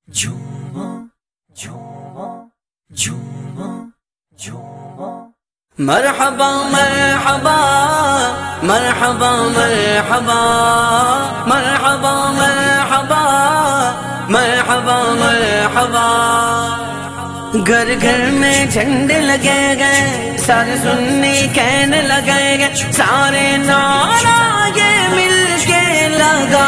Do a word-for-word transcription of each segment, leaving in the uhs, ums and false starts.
جھومو جھومو جھومو جھومو مرحبا مرحبا مرحبا مرحبا مرحبا مرحبا مرحبا مرحبا گھر گھر میں جھنڈے لگے گئے، سارے سنی کہنے لگے گئے، سارے نعرہ یہ مل کے لگا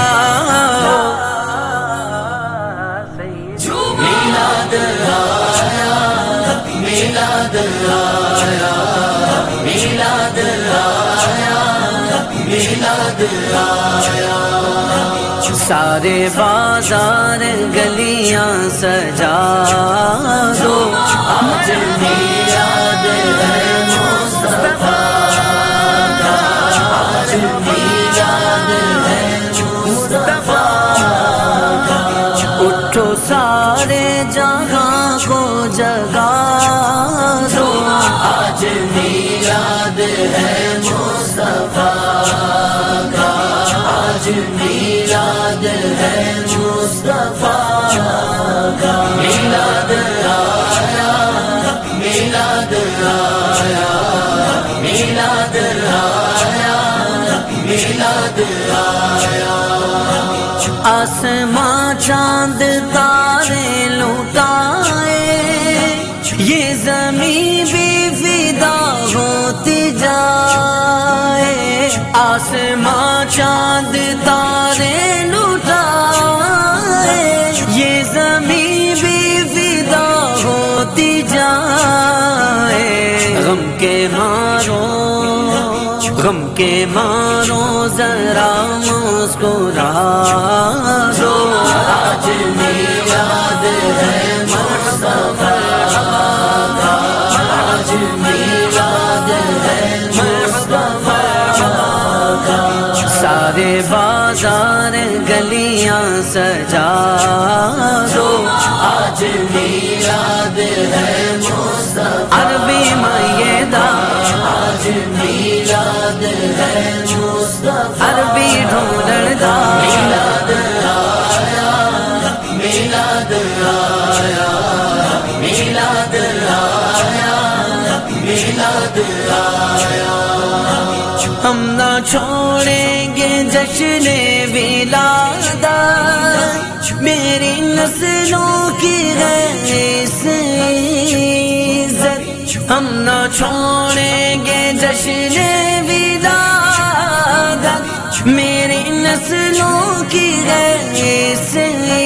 میلاد آیا میلاد آیا میلاد آیا میلاد آیا، سارے بازار گلیاں سجا دو، آج میلاد ہے مصطفیٰ کا، آج میلاد ہے مصطفیٰ کا، اٹھو سارے جہاں کو جگا دو، آج میلاد ہے مصطفیٰ کا، آج میلاد ہے مصطفیٰ کا، میلاد آیا میلاد آیا میلاد آیا میلاد آیا، آسمان چاند تارے لوٹائے، یہ زمین بھی فدا ہوتی جائے، آسمان چاند تارے لوٹائے، یہ زمین بھی فدا ہوتی جائے، غم کے مارو غم کے مارو ذرا مسکرا دو، آج میلاد ہے مصطفیٰ کا، آج میلاد ہے مصطفیٰ کا، سارے بازار گلیاں سجا دو، آج میلاد ہے مصطفیٰ، عربی میدہ آج میلاد ہے مصطفیٰ، عربی ڈھولڑدا میلاد آیا میلاد آیا میلاد آیا میلاد آیا، ہم نہ چھوڑیں گے جشن ولادت، میری نسلوں کی ہے اس عزت، ہم نہ چھوڑیں گے جشن ولادت، میری نسلوں کی ہے اس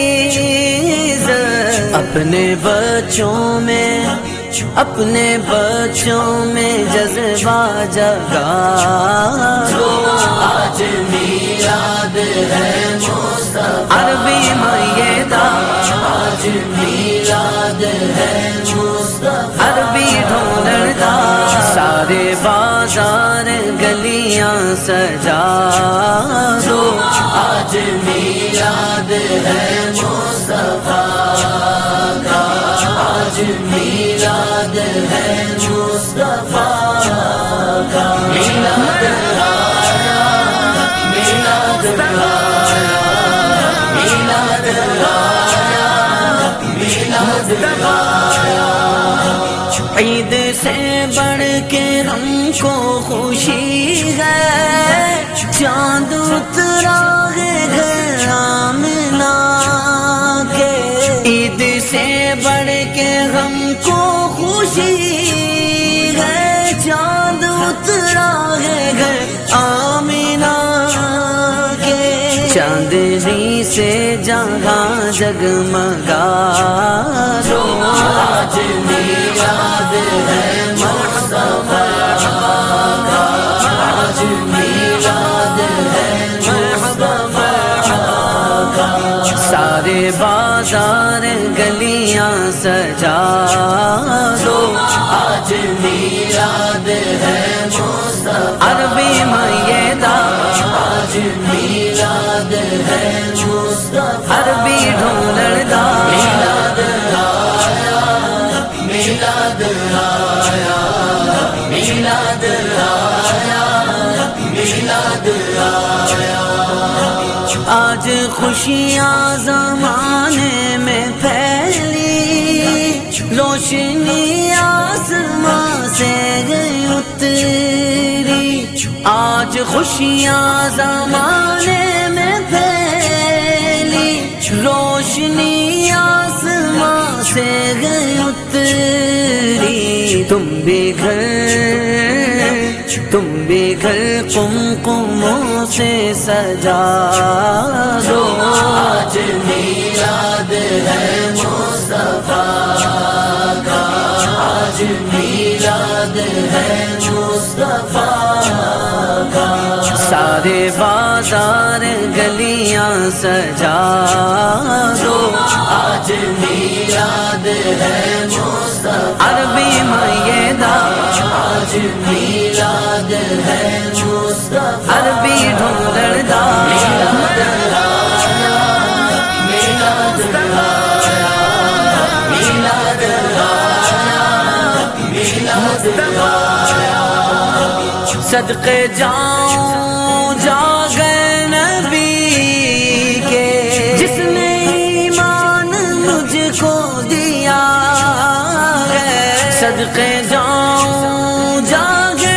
عزت، اپنے بچوں میں اپنے بچوں میں جذبہ جگا دو، آج میلاد ہے مصطفیٰ، عربی میدہ آج میلاد ہے مصطفیٰ، عربی ڈھولڑدا، سارے بازار گلیاں سجا دو، آج میلاد ہے مصطفیٰ کا، آج میلاد ہے مصطفیٰ کا، میلاد آیا میلاد آیا میلاد آیا میلاد آیا، عید سے بڑھ کے ہم کو خوشی ہے، چاند اترا ہے گھر آمنہ کے، عید سے بڑھ کے ہم کو خوشی ہے، چاند اترا ہے گھر آمنہ کے، چاندنی سے جہاں جگمگا دو، آج میلاد ہے مصطفیٰ کا، آج میلاد ہے مصطفیٰ کا، سارے بازار گلیاں سجا دو، آج میلاد ہے مصطفیٰ، عربی میدہ آج میلاد ہے مصطفیٰ، عربی ڈھولڑدا میلاد آیا میلاد آیا میلاد آیا میلاد آیا، آج خوشیاں زمانے میں روشنی آسمان سے اتری، آج خوشیاں زمانے میں پھیلی، روشنی آسمان سے اتری، تم بھی گھر تم بھی گھر قمقموں سے سجا دو، آج میلاد ہے مصطفیٰ کا، آج میلاد ہے مصطفیٰ کا، سارے بازار گلیاں سجا دو، آج میلاد ہے مصطفیٰ، عربی میدہ آج میلاد ہے مصطفیٰ، عربی ڈھولڑ دا میلاد آیا، میلاد آیا، میلاد آیا، میلاد آیا، صدقے جاؤں جاگے نبی کے، جس نے ایمان مجھ کو دیا ہے، صدقے جاؤں جاگے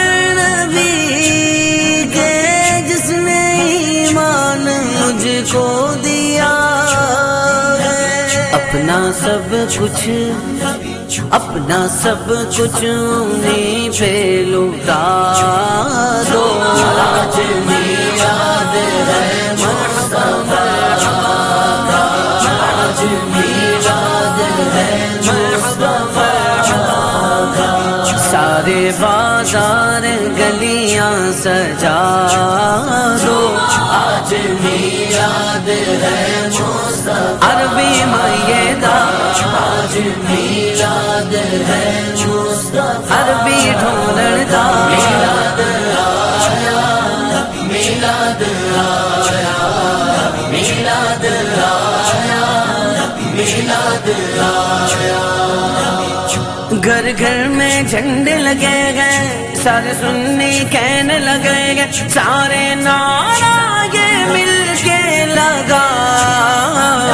نبی کے، جس نے ایمان مجھ کو دیا ہے، اپنا سب کچھ اپنا سب کچھ انہیں پہ لٹا دو، آج میلاد ہے مصطفیٰ کا، آج میلاد ہے مصطفیٰ کا، سارے بازار گلیاں سجا دو، آج میلاد ہے مصطفیٰ، عربی میدہ آج میلاد ہے مصطفیٰ، عربی ڈھولڑ دا میلاد آیا، میلاد آیا، میلاد آیا، میلاد آیا، گھر گھر میں جھنڈے لگے گئے، سارے سنی کہنے لگے گئے، سارے نعرہ یہ مل کے لگا